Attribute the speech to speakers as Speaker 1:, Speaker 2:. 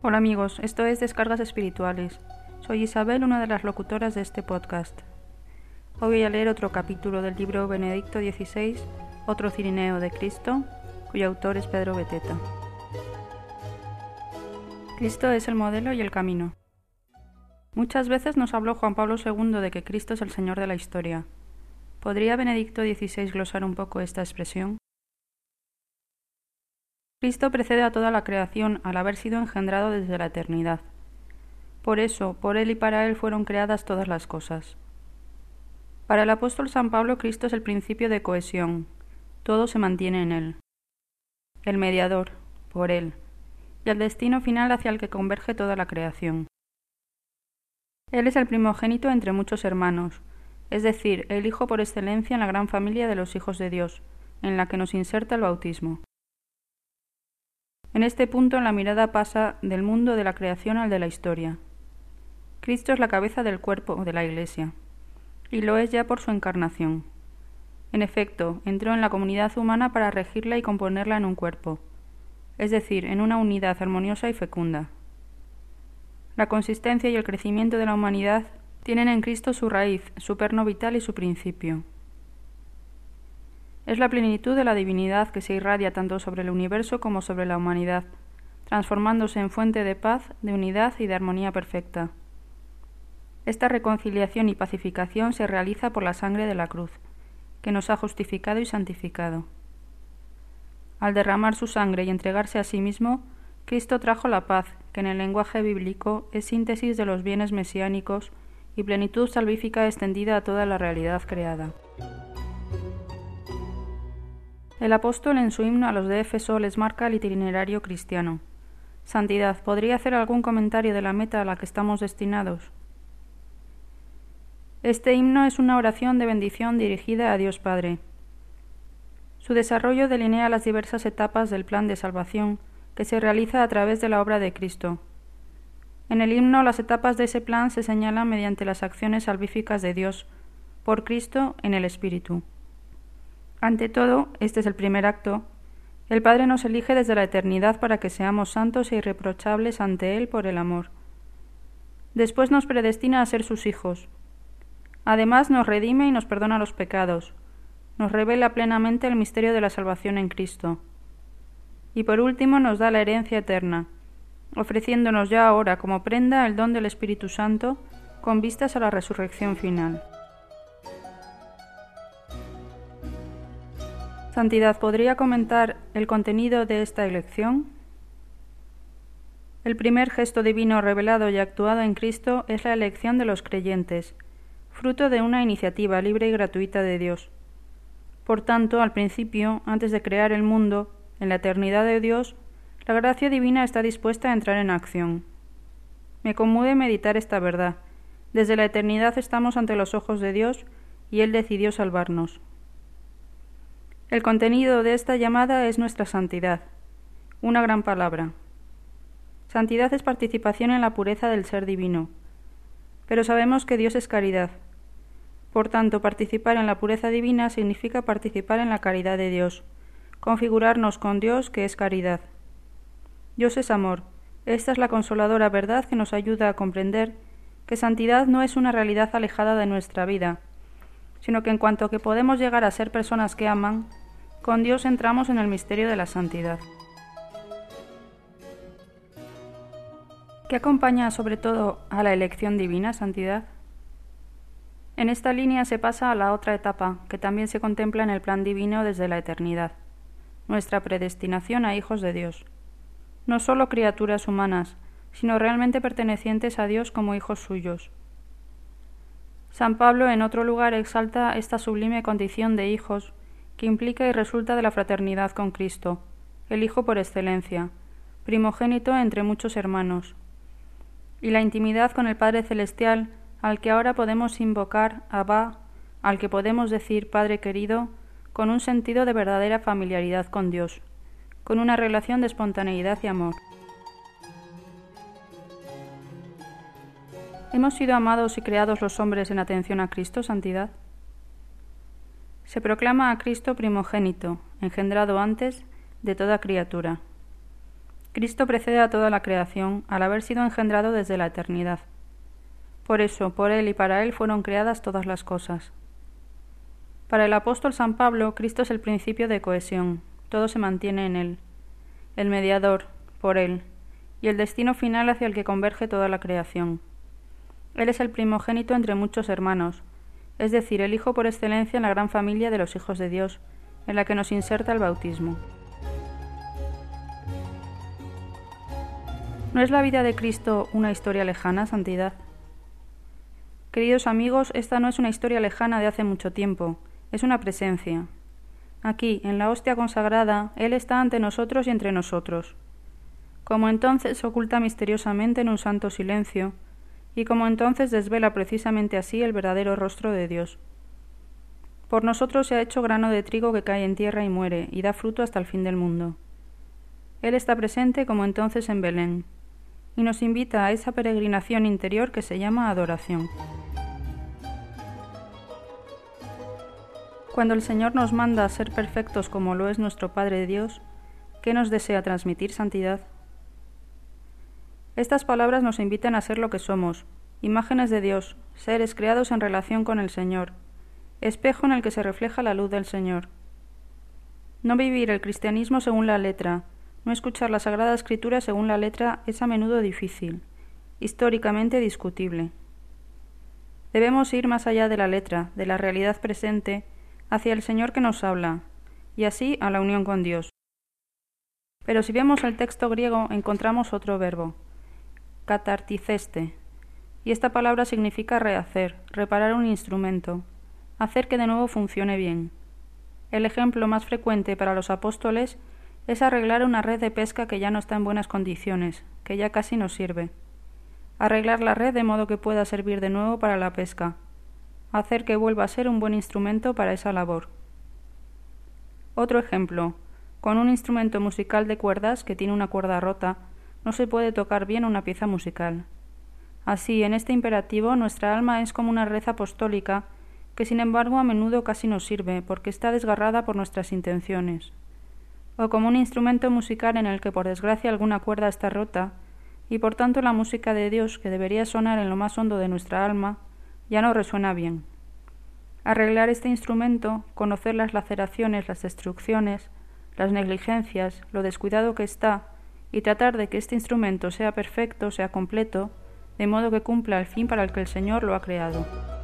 Speaker 1: Hola amigos, esto es Descargas Espirituales. Soy Isabel, una de las locutoras de este podcast. Hoy voy a leer otro capítulo del libro Benedicto XVI, Otro Cirineo de Cristo, cuyo autor es Pedro Beteta. Cristo es el modelo y el camino. Muchas veces nos habló Juan Pablo II de que Cristo es el Señor de la historia. ¿Podría Benedicto XVI glosar un poco esta expresión? Cristo precede a toda la creación al haber sido engendrado desde la eternidad. Por eso, por Él y para Él fueron creadas todas las cosas. Para el apóstol San Pablo, Cristo es el principio de cohesión. Todo se mantiene en Él. El mediador, por Él, y el destino final hacia el que converge toda la creación. Él es el primogénito entre muchos hermanos, es decir, el Hijo por excelencia en la gran familia de los hijos de Dios, en la que nos inserta el bautismo. En este punto la mirada pasa del mundo de la creación al de la historia. Cristo es la cabeza del cuerpo de la Iglesia, y lo es ya por su encarnación. En efecto, entró en la comunidad humana para regirla y componerla en un cuerpo, es decir, en una unidad armoniosa y fecunda. La consistencia y el crecimiento de la humanidad tienen en Cristo su raíz, su perno vital y su principio. Es la plenitud de la divinidad que se irradia tanto sobre el universo como sobre la humanidad, transformándose en fuente de paz, de unidad y de armonía perfecta. Esta reconciliación y pacificación se realiza por la sangre de la cruz, que nos ha justificado y santificado. Al derramar su sangre y entregarse a sí mismo, Cristo trajo la paz, que en el lenguaje bíblico es síntesis de los bienes mesiánicos y plenitud salvífica extendida a toda la realidad creada. El apóstol en su himno a los de Éfeso les marca el itinerario cristiano. Santidad, ¿podría hacer algún comentario de la meta a la que estamos destinados? Este himno es una oración de bendición dirigida a Dios Padre. Su desarrollo delinea las diversas etapas del plan de salvación que se realiza a través de la obra de Cristo. En el himno las etapas de ese plan se señalan mediante las acciones salvíficas de Dios, por Cristo en el Espíritu. Ante todo, este es el primer acto, el Padre nos elige desde la eternidad para que seamos santos e irreprochables ante Él por el amor. Después nos predestina a ser sus hijos. Además nos redime y nos perdona los pecados. Nos revela plenamente el misterio de la salvación en Cristo. Y por último nos da la herencia eterna, ofreciéndonos ya ahora como prenda el don del Espíritu Santo con vistas a la resurrección final. Santidad, ¿podría comentar el contenido de esta elección? El primer gesto divino revelado y actuado en Cristo es la elección de los creyentes, fruto de una iniciativa libre y gratuita de Dios. Por tanto, al principio, antes de crear el mundo, en la eternidad de Dios, la gracia divina está dispuesta a entrar en acción. Me conmueve meditar esta verdad. Desde la eternidad estamos ante los ojos de Dios y Él decidió salvarnos. El contenido de esta llamada es nuestra santidad, una gran palabra. Santidad es participación en la pureza del ser divino, pero sabemos que Dios es caridad. Por tanto, participar en la pureza divina significa participar en la caridad de Dios, configurarnos con Dios que es caridad. Dios es amor. Esta es la consoladora verdad que nos ayuda a comprender que santidad no es una realidad alejada de nuestra vida, sino que en cuanto que podemos llegar a ser personas que aman, con Dios entramos en el misterio de la santidad. ¿Qué acompaña sobre todo a la elección divina, santidad? En esta línea se pasa a la otra etapa, que también se contempla en el plan divino desde la eternidad, nuestra predestinación a hijos de Dios. No solo criaturas humanas, sino realmente pertenecientes a Dios como hijos suyos. San Pablo en otro lugar exalta esta sublime condición de hijos que implica y resulta de la fraternidad con Cristo, el Hijo por excelencia, primogénito entre muchos hermanos, y la intimidad con el Padre Celestial al que ahora podemos invocar Abba, al que podemos decir Padre querido, con un sentido de verdadera familiaridad con Dios, con una relación de espontaneidad y amor. ¿Hemos sido amados y creados los hombres en atención a Cristo, santidad? Se proclama a Cristo primogénito, engendrado antes de toda criatura. Cristo precede a toda la creación al haber sido engendrado desde la eternidad. Por eso, por Él y para Él fueron creadas todas las cosas. Para el apóstol San Pablo, Cristo es el principio de cohesión, todo se mantiene en Él, el mediador, por Él, y el destino final hacia el que converge toda la creación. Él es el primogénito entre muchos hermanos, es decir, el Hijo por excelencia en la gran familia de los hijos de Dios, en la que nos inserta el bautismo. ¿No es la vida de Cristo una historia lejana, santidad? Queridos amigos, esta no es una historia lejana de hace mucho tiempo, es una presencia. Aquí, en la hostia consagrada, Él está ante nosotros y entre nosotros. Como entonces se oculta misteriosamente en un santo silencio, y como entonces desvela precisamente así el verdadero rostro de Dios. Por nosotros se ha hecho grano de trigo que cae en tierra y muere, y da fruto hasta el fin del mundo. Él está presente como entonces en Belén, y nos invita a esa peregrinación interior que se llama adoración. Cuando el Señor nos manda a ser perfectos como lo es nuestro Padre Dios, ¿qué nos desea transmitir, santidad? Estas palabras nos invitan a ser lo que somos, imágenes de Dios, seres creados en relación con el Señor, espejo en el que se refleja la luz del Señor. No vivir el cristianismo según la letra, no escuchar la Sagrada Escritura según la letra es a menudo difícil, históricamente discutible. Debemos ir más allá de la letra, de la realidad presente, hacia el Señor que nos habla, y así a la unión con Dios. Pero si vemos el texto griego encontramos otro verbo, katarticeste, y esta palabra significa rehacer, reparar un instrumento, hacer que de nuevo funcione bien. El ejemplo más frecuente para los apóstoles es arreglar una red de pesca que ya no está en buenas condiciones, que ya casi no sirve. Arreglar la red de modo que pueda servir de nuevo para la pesca, hacer que vuelva a ser un buen instrumento para esa labor. Otro ejemplo, con un instrumento musical de cuerdas que tiene una cuerda rota, no se puede tocar bien una pieza musical. Así, en este imperativo, nuestra alma es como una red apostólica que sin embargo a menudo casi nos sirve porque está desgarrada por nuestras intenciones. O como un instrumento musical en el que por desgracia alguna cuerda está rota, y por tanto la música de Dios, que debería sonar en lo más hondo de nuestra alma, ya no resuena bien. Arreglar este instrumento, conocer las laceraciones, las destrucciones, las negligencias, lo descuidado que está, y tratar de que este instrumento sea perfecto, sea completo, de modo que cumpla el fin para el que el Señor lo ha creado.